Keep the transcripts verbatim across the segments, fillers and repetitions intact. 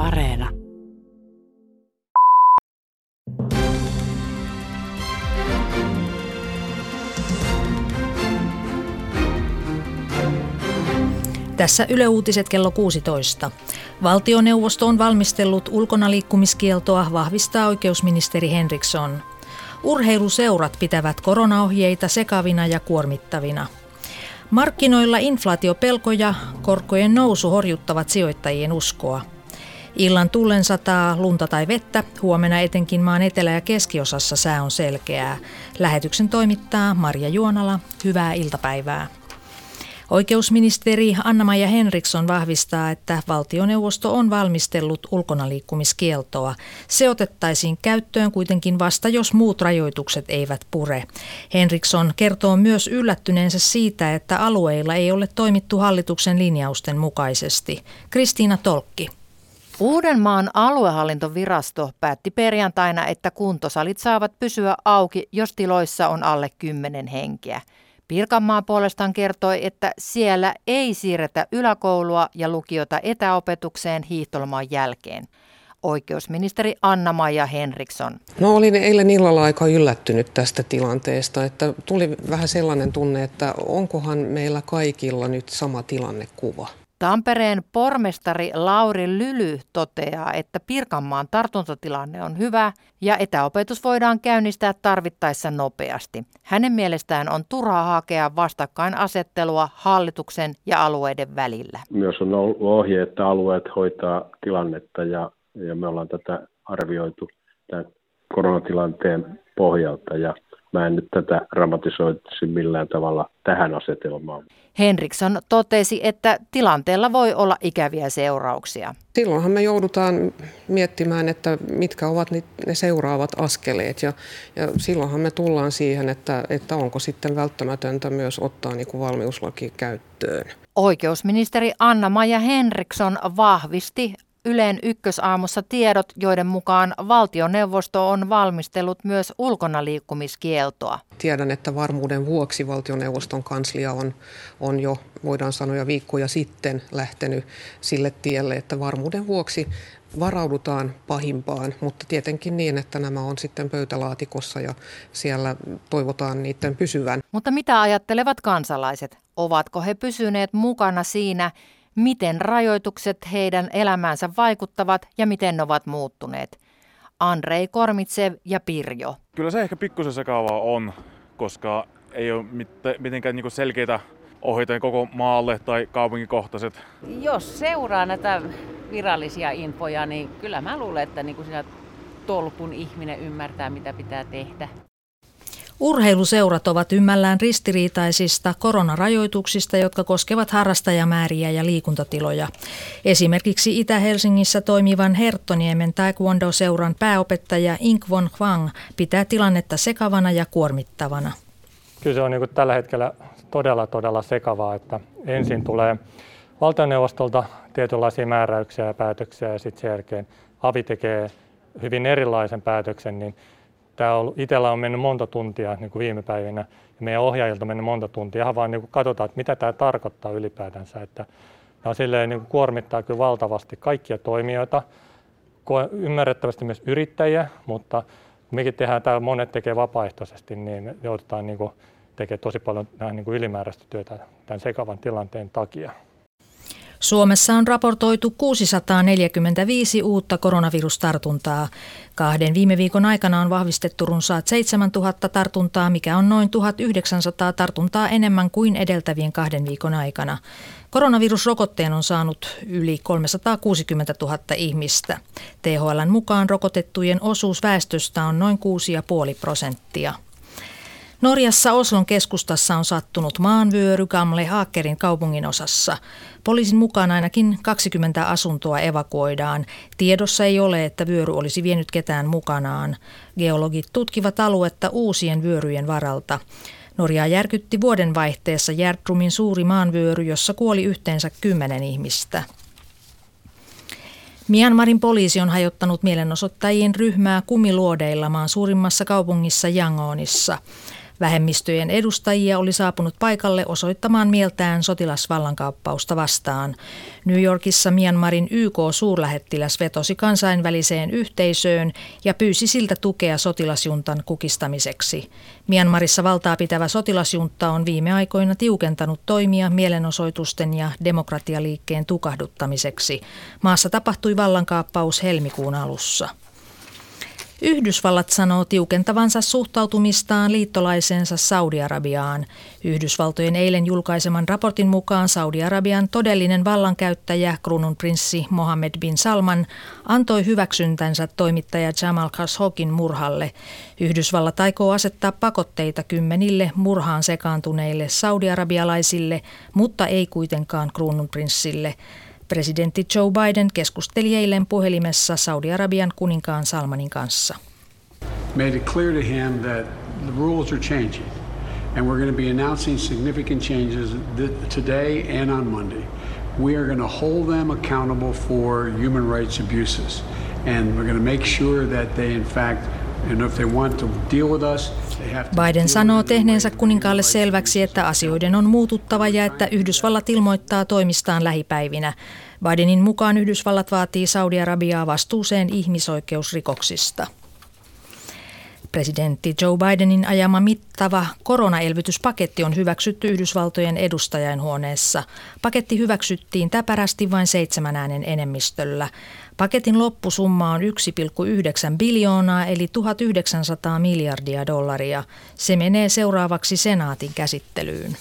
Areena. Tässä Yle Uutiset kello kuusitoista. Valtioneuvosto on valmistellut ulkonaliikkumiskieltoa, vahvistaa oikeusministeri Henriksson. Urheiluseurat pitävät koronaohjeita sekavina ja kuormittavina. Markkinoilla inflaatiopelkoja, korkojen nousu horjuttavat sijoittajien uskoa. Illan tullen sataa lunta tai vettä, huomenna etenkin maan etelä- ja keskiosassa sää on selkeää. Lähetyksen toimittaa Marja Juonala. Hyvää iltapäivää. Oikeusministeri Anna-Maja Henriksson vahvistaa, että valtioneuvosto on valmistellut ulkonaliikkumiskieltoa. Se otettaisiin käyttöön kuitenkin vasta, jos muut rajoitukset eivät pure. Henriksson kertoo myös yllättyneensä siitä, että alueilla ei ole toimittu hallituksen linjausten mukaisesti. Kristiina Tolkki. Uudenmaan aluehallintovirasto päätti perjantaina, että kuntosalit saavat pysyä auki, jos tiloissa on alle kymmenen henkeä. Pirkanmaa puolestaan kertoi, että siellä ei siirretä yläkoulua ja lukiota etäopetukseen hiihtolomaan jälkeen. Oikeusministeri Anna-Maja Henriksson. No olin eilen illalla aika yllättynyt tästä tilanteesta, että tuli vähän sellainen tunne, että onkohan meillä kaikilla nyt sama tilannekuva. Tampereen pormestari Lauri Lyly toteaa, että Pirkanmaan tartuntatilanne on hyvä ja etäopetus voidaan käynnistää tarvittaessa nopeasti. Hänen mielestään on turhaa hakea vastakkainasettelua hallituksen ja alueiden välillä. Myös on ollut ohje, että alueet hoitaa tilannetta ja, ja me ollaan tätä arvioitu tämän koronatilanteen pohjalta ja mä en nyt tätä dramatisoisi millään tavalla tähän asetelmaan. Henriksson totesi, että tilanteella voi olla ikäviä seurauksia. Silloinhan me joudutaan miettimään, että mitkä ovat ne seuraavat askeleet ja, ja silloinhan me tullaan siihen, että, että onko sitten välttämätöntä myös ottaa niin kuin valmiuslaki käyttöön. Oikeusministeri Anna-Maja Henriksson vahvisti Ylen ykkösaamussa tiedot, joiden mukaan valtioneuvosto on valmistellut myös ulkonaliikkumiskieltoa. Tiedän, että varmuuden vuoksi valtioneuvoston kanslia on, on jo, voidaan sanoa, jo viikkoja sitten lähtenyt sille tielle, että varmuuden vuoksi varaudutaan pahimpaan, mutta tietenkin niin, että nämä on sitten pöytälaatikossa ja siellä toivotaan niiden pysyvän. Mutta mitä ajattelevat kansalaiset? Ovatko he pysyneet mukana siinä, miten rajoitukset heidän elämäänsä vaikuttavat ja miten ne ovat muuttuneet? Andrei Kormitsev ja Pirjo. Kyllä se ehkä pikkusen sekavaa on, koska ei ole mitenkään niinku selkeitä ohjeita koko maalle tai kaupungikohtaiset. Jos seuraa näitä virallisia infoja, niin kyllä mä luulen, että niinku siinä tolkun ihminen ymmärtää, mitä pitää tehdä. Urheiluseurat ovat ymmällään ristiriitaisista koronarajoituksista, jotka koskevat harrastajamääriä ja liikuntatiloja. Esimerkiksi Itä-Helsingissä toimivan Herttoniemen taekwondo-seuran pääopettaja Inkvon Hwang pitää tilannetta sekavana ja kuormittavana. Kyllä se on niin kuin tällä hetkellä todella, todella sekavaa, että ensin tulee valtioneuvostolta tietynlaisia määräyksiä ja päätöksiä ja sitten sen jälkeen avi tekee hyvin erilaisen päätöksen, niin tämä on, itsellä on mennyt monta tuntia niin kuin viime päivinä ja meidän ohjaajilta on mennyt monta tuntia. Ihan vaan niin kuin katsotaan, että mitä tämä tarkoittaa ylipäätänsä. Että tämä silleen, niin kuin kuormittaa kyllä valtavasti kaikkia toimijoita, ymmärrettävästi myös yrittäjiä, mutta kun mekin tehdään täällä, monet tekee vapaaehtoisesti, niin me joudutaan niin kuin tekemään tosi paljon niin kuin ylimääräistä työtä tämän sekavan tilanteen takia. Suomessa on raportoitu kuusisataaneljäkymmentäviisi uutta koronavirustartuntaa. Kahden viime viikon aikana on vahvistettu runsaat seitsemäntuhatta tartuntaa, mikä on noin tuhatyhdeksänsataa tartuntaa enemmän kuin edeltävien kahden viikon aikana. Koronavirusrokotteen on saanut yli kolmesataakuusikymmentätuhatta ihmistä. T H L:n mukaan rokotettujen osuus väestöstä on noin kuusi pilkku viisi prosenttia. Norjassa Oslon keskustassa on sattunut maanvyöry Gamle Akerin kaupungin osassa. Poliisin mukaan ainakin kaksikymmentä asuntoa evakuoidaan. Tiedossa ei ole, että vyöry olisi vienyt ketään mukanaan. Geologit tutkivat aluetta uusien vyöryjen varalta. Norjaa järkytti vuodenvaihteessa Gjerdrumin suuri maanvyöry, jossa kuoli yhteensä kymmenen ihmistä. Myanmarin poliisi on hajottanut mielenosoittajien ryhmää kumiluodeilla maan suurimmassa kaupungissa Yangonissa. Vähemmistöjen edustajia oli saapunut paikalle osoittamaan mieltään sotilasvallankaappausta vastaan. New Yorkissa Myanmarin Y K-suurlähettiläs vetosi kansainväliseen yhteisöön ja pyysi siltä tukea sotilasjuntan kukistamiseksi. Myanmarissa valtaa pitävä sotilasjunta on viime aikoina tiukentanut toimia mielenosoitusten ja demokratialiikkeen tukahduttamiseksi. Maassa tapahtui vallankaappaus helmikuun alussa. Yhdysvallat sanoo tiukentavansa suhtautumistaan liittolaisensa Saudi-Arabiaan. Yhdysvaltojen eilen julkaiseman raportin mukaan Saudi-Arabian todellinen vallankäyttäjä, kruununprinssi Mohammed bin Salman, antoi hyväksyntänsä toimittaja Jamal Khashoggin murhalle. Yhdysvallat aikoo asettaa pakotteita kymmenille murhaan sekaantuneille saudi-arabialaisille, mutta ei kuitenkaan kruununprinssille. Presidentti Joe Biden keskusteli eilen puhelimessa Saudi-Arabian kuninkaan Salmanin kanssa. Made it clear to him that the rules are changing and we're going to be announcing significant changes today and on Monday. We are going to hold them accountable for human rights abuses and we're going to make sure that they in fact, and if they want to deal with us, Biden sanoo tehneensä kuninkaalle selväksi, että asioiden on muututtava ja että Yhdysvallat ilmoittaa toimistaan lähipäivinä. Bidenin mukaan Yhdysvallat vaatii Saudi-Arabiaa vastuuseen ihmisoikeusrikoksista. Presidentti Joe Bidenin ajama mittava koronaelvytyspaketti on hyväksytty Yhdysvaltojen edustajainhuoneessa. Paketti hyväksyttiin täpärästi vain seitsemän äänen enemmistöllä. Paketin loppusumma on yksi pilkku yhdeksän biljoonaa eli tuhatyhdeksänsataa miljardia dollaria. Se menee seuraavaksi senaatin käsittelyyn.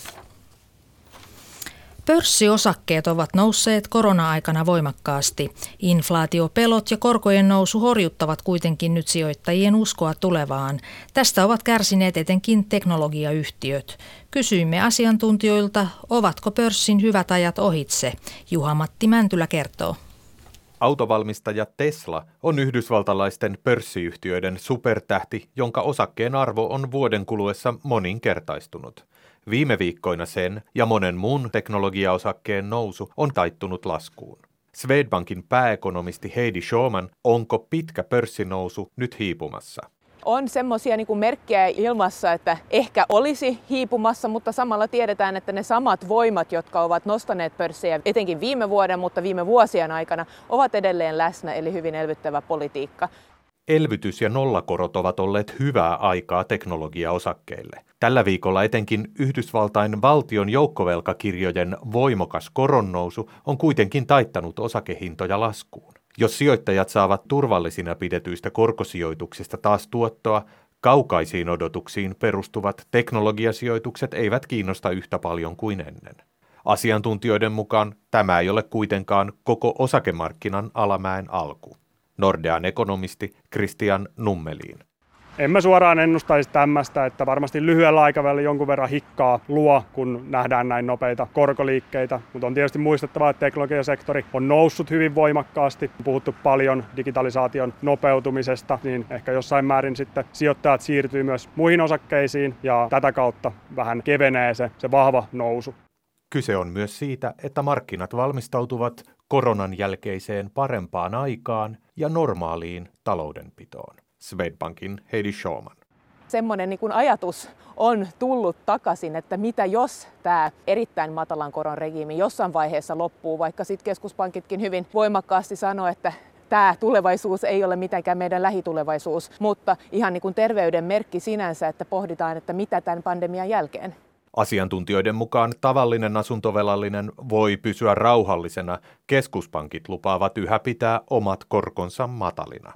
Pörssiosakkeet ovat nousseet korona-aikana voimakkaasti. Inflaatiopelot ja korkojen nousu horjuttavat kuitenkin nyt sijoittajien uskoa tulevaan. Tästä ovat kärsineet etenkin teknologiayhtiöt. Kysyimme asiantuntijoilta, ovatko pörssin hyvät ajat ohitse. Juha-Matti Mäntylä kertoo. Autovalmistaja Tesla on yhdysvaltalaisten pörssiyhtiöiden supertähti, jonka osakkeen arvo on vuoden kuluessa moninkertaistunut. Viime viikkoina sen ja monen muun teknologiaosakkeen nousu on taittunut laskuun. Swedbankin pääekonomisti Heidi Schauman, onko pitkä pörssinousu nyt hiipumassa? On semmoisia niin kuin merkkejä ilmassa, että ehkä olisi hiipumassa, mutta samalla tiedetään, että ne samat voimat, jotka ovat nostaneet pörssejä etenkin viime vuoden, mutta viime vuosien aikana, ovat edelleen läsnä, eli hyvin elvyttävä politiikka. Elvytys ja nollakorot ovat olleet hyvää aikaa teknologiaosakkeille. Tällä viikolla etenkin Yhdysvaltain valtion joukkovelkakirjojen voimakas koronnousu on kuitenkin taittanut osakehintoja laskuun. Jos sijoittajat saavat turvallisina pidetyistä korkosijoituksista taas tuottoa, kaukaisiin odotuksiin perustuvat teknologiasijoitukset eivät kiinnosta yhtä paljon kuin ennen. Asiantuntijoiden mukaan tämä ei ole kuitenkaan koko osakemarkkinan alamäen alku. Nordean ekonomisti Christian Nummelin. En mä suoraan ennustaisi tämmöistä, että varmasti lyhyellä aikavälillä jonkun verran hikkaa luo, kun nähdään näin nopeita korkoliikkeitä. Mutta on tietysti muistettava, että teknologiasektori on noussut hyvin voimakkaasti. On puhuttu paljon digitalisaation nopeutumisesta, niin ehkä jossain määrin sitten sijoittajat siirtyy myös muihin osakkeisiin ja tätä kautta vähän kevenee se, se vahva nousu. Kyse on myös siitä, että markkinat valmistautuvat koronan jälkeiseen parempaan aikaan ja normaaliin taloudenpitoon. Swedbankin Heidi Schauman. Semmoinen niin kuin ajatus on tullut takaisin, että mitä jos tämä erittäin matalan koron regiimi jossain vaiheessa loppuu, vaikka sitten keskuspankitkin hyvin voimakkaasti sanoo, että tämä tulevaisuus ei ole mitenkään meidän lähitulevaisuus, mutta ihan niin kuin terveyden merkki sinänsä, että pohditaan, että mitä tämän pandemian jälkeen. Asiantuntijoiden mukaan tavallinen asuntovelallinen voi pysyä rauhallisena. Keskuspankit lupaavat yhä pitää omat korkonsa matalina.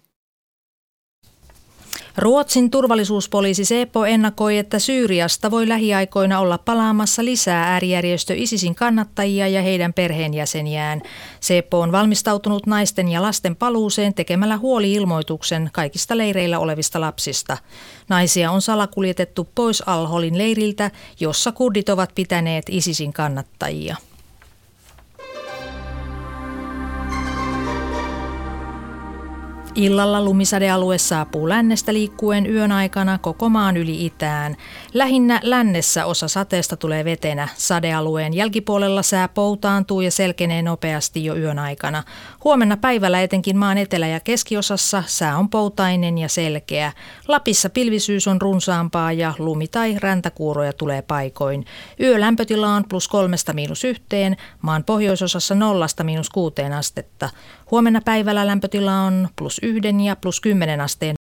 Ruotsin turvallisuuspoliisi Säpo ennakoi, että Syyriasta voi lähiaikoina olla palaamassa lisää äärijärjestö ISISin kannattajia ja heidän perheenjäseniään. Säpo on valmistautunut naisten ja lasten paluuseen tekemällä huoli-ilmoituksen kaikista leireillä olevista lapsista. Naisia on salakuljetettu pois Al-Holin leiriltä, jossa kurdit ovat pitäneet ISISin kannattajia. Illalla lumisadealue saapuu lännestä liikkuen yön aikana koko maan yli itään. Lähinnä lännessä osa sateesta tulee vetenä. Sadealueen jälkipuolella sää poutaantuu ja selkenee nopeasti jo yön aikana. Huomenna päivällä etenkin maan etelä- ja keskiosassa sää on poutainen ja selkeä. Lapissa pilvisyys on runsaampaa ja lumi- tai räntäkuuroja tulee paikoin. Yölämpötila on plus kolmesta miinus yhteen, maan pohjoisosassa nollasta miinus kuuteen astetta. Huomenna päivällä lämpötila on plus yhden ja plus kymmenen asteen